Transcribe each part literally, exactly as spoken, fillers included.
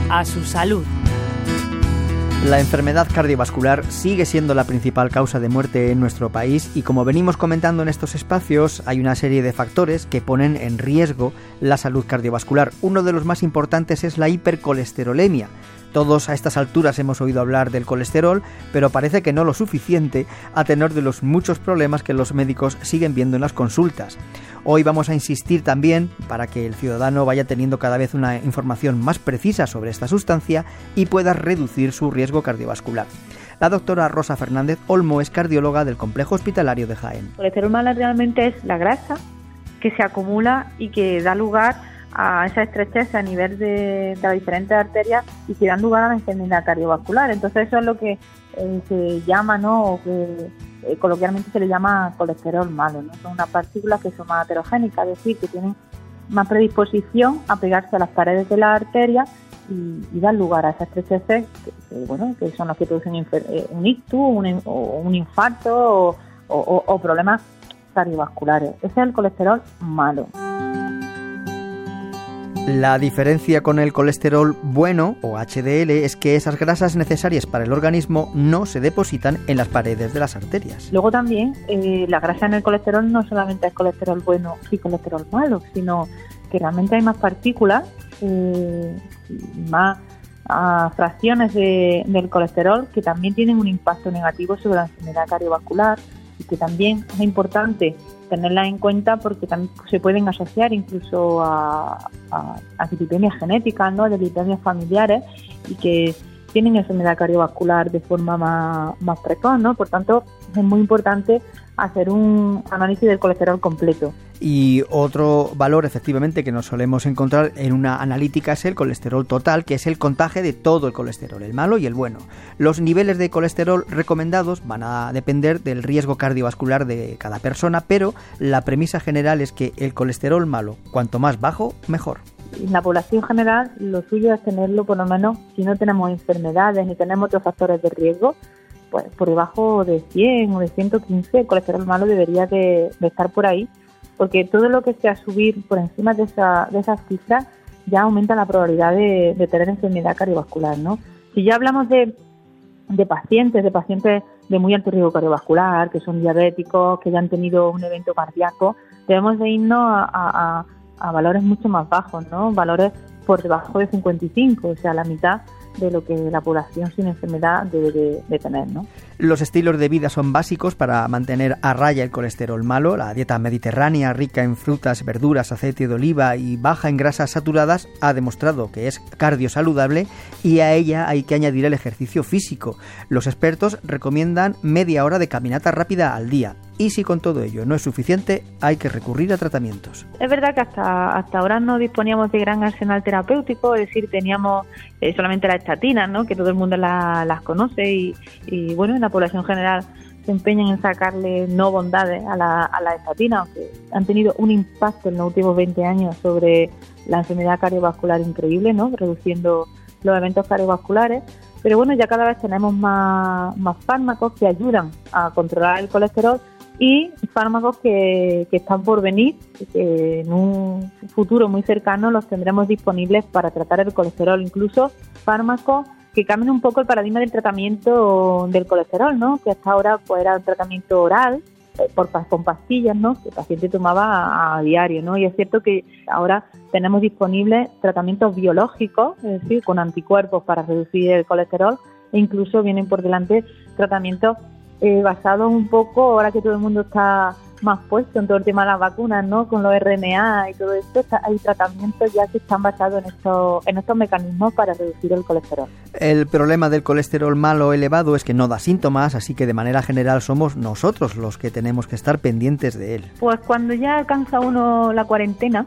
a su salud. La enfermedad cardiovascular sigue siendo la principal causa de muerte en nuestro país y, como venimos comentando en estos espacios, hay una serie de factores que ponen en riesgo la salud cardiovascular. Uno de los más importantes es la hipercolesterolemia. Todos a estas alturas hemos oído hablar del colesterol, pero parece que no lo suficiente a tenor de los muchos problemas que los médicos siguen viendo en las consultas. Hoy vamos a insistir también para que el ciudadano vaya teniendo cada vez una información más precisa sobre esta sustancia y pueda reducir su riesgo cardiovascular. La doctora Rosa Fernández Olmo es cardióloga del Complejo Hospitalario de Jaén. El colesterol malo realmente es la grasa que se acumula y que da lugar a esa estrechez a nivel de, de las diferentes arterias y que dan lugar a la enfermedad cardiovascular. Entonces eso es lo que eh, se llama, ¿no? O que eh, coloquialmente se le llama colesterol malo, ¿no? Son unas partículas que son más heterogénicas, es decir, que tienen más predisposición a pegarse a las paredes de la arteria y, y dan lugar a esas estrecheces que, que, bueno, que son las que producen infer, eh, un ictus, un, o un infarto o, o, o problemas cardiovasculares. Ese es el colesterol malo. La diferencia con el colesterol bueno, o H D L, es que esas grasas necesarias para el organismo no se depositan en las paredes de las arterias. Luego también, eh, la grasa en el colesterol no solamente es colesterol bueno y colesterol malo, sino que realmente hay más partículas, eh, más uh, fracciones de, del colesterol que también tienen un impacto negativo sobre la enfermedad cardiovascular y que también es importante tenerlas en cuenta porque también se pueden asociar incluso a, a, a dislipemias genéticas, ¿no? De dislipemias familiares y que tienen enfermedad cardiovascular de forma más, más precoz, ¿no? Por tanto, es muy importante hacer un análisis del colesterol completo. Y otro valor, efectivamente, que nos solemos encontrar en una analítica es el colesterol total, que es el contaje de todo el colesterol, el malo y el bueno. Los niveles de colesterol recomendados van a depender del riesgo cardiovascular de cada persona, pero la premisa general es que el colesterol malo, cuanto más bajo, mejor. En la población general, lo suyo es tenerlo, por lo menos, si no tenemos enfermedades ni tenemos otros factores de riesgo, pues por debajo de cien o de ciento quince, el colesterol malo debería de, de estar por ahí, porque todo lo que sea subir por encima de, esa, de esas cifras ya aumenta la probabilidad de, de tener enfermedad cardiovascular, ¿no? Si ya hablamos de, de pacientes, de pacientes de muy alto riesgo cardiovascular, que son diabéticos, que ya han tenido un evento cardíaco, debemos de irnos a, a, a valores mucho más bajos, ¿no? Valores por debajo de cincuenta y cinco, o sea, la mitad de lo que la población sin enfermedad debe de, de tener, ¿no? Los estilos de vida son básicos para mantener a raya el colesterol malo. La dieta mediterránea, rica en frutas, verduras, aceite de oliva y baja en grasas saturadas, ha demostrado que es cardiosaludable y a ella hay que añadir el ejercicio físico. Los expertos recomiendan media hora de caminata rápida al día. Y si con todo ello no es suficiente, hay que recurrir a tratamientos. Es verdad que hasta hasta ahora no disponíamos de gran arsenal terapéutico, es decir, teníamos eh, solamente las estatinas, ¿no? Que todo el mundo la, las conoce y, y bueno, en la población general se empeñan en sacarle no bondades a la, a las estatinas, aunque han tenido un impacto en los últimos veinte años sobre la enfermedad cardiovascular increíble, ¿no? Reduciendo los eventos cardiovasculares. Pero bueno, ya cada vez tenemos más, más fármacos que ayudan a controlar el colesterol y fármacos que, que están por venir, que en un futuro muy cercano los tendremos disponibles para tratar el colesterol, incluso fármacos que cambien un poco el paradigma del tratamiento del colesterol, ¿no? Que hasta ahora pues era un tratamiento oral, eh, por, con pastillas, ¿no? Que el paciente tomaba a, a diario, ¿no? Y es cierto que ahora tenemos disponibles tratamientos biológicos, es decir, con anticuerpos para reducir el colesterol, e incluso vienen por delante tratamientos Eh, basado un poco, ahora que todo el mundo está más puesto en todo el tema de las vacunas, ¿no? Con los R N A y todo esto, está, hay tratamientos ya que están basados en estos, en estos mecanismos para reducir el colesterol. El problema del colesterol malo elevado es que no da síntomas, así que de manera general somos nosotros los que tenemos que estar pendientes de él. Pues cuando ya alcanza uno la cuarentena,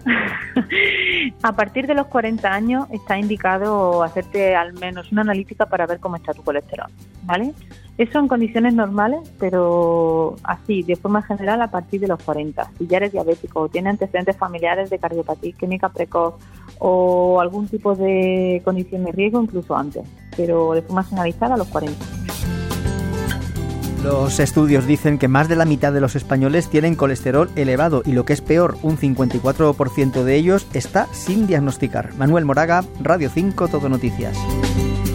a partir de los cuarenta años está indicado hacerte al menos una analítica para ver cómo está tu colesterol, ¿vale? Eso en condiciones normales, pero así, de forma general, a partir de los cuarenta. Si ya eres diabético o tienes antecedentes familiares de cardiopatía isquémica precoz o algún tipo de condición de riesgo, incluso antes, pero de forma generalizada a los cuarenta. Los estudios dicen que más de la mitad de los españoles tienen colesterol elevado y, lo que es peor, un cincuenta y cuatro por ciento de ellos está sin diagnosticar. Manuel Moraga, Radio cinco, Todo Noticias.